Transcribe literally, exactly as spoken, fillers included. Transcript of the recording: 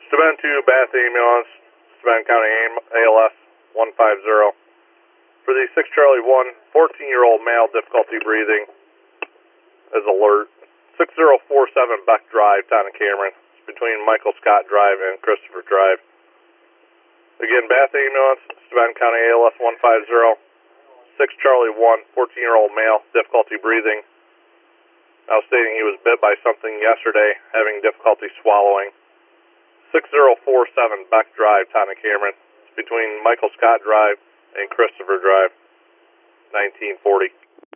Steuben to Bath Ambulance, Steuben County A L S one five zero. For the six Charlie one, fourteen-year-old male, difficulty breathing, is alert. six zero four seven Beck Drive, Town of Cameron. It's between Michael Scott Drive and Christopher Drive. Again, Bath Ambulance, Steuben County A L S one five zero. six Charlie one, fourteen-year-old male, difficulty breathing. Now stating he was bit by something yesterday, having difficulty swallowing. six zero four seven Beck Drive, Town of Cameron. It's between Michael Scott Drive and Christopher Drive, nineteen forty.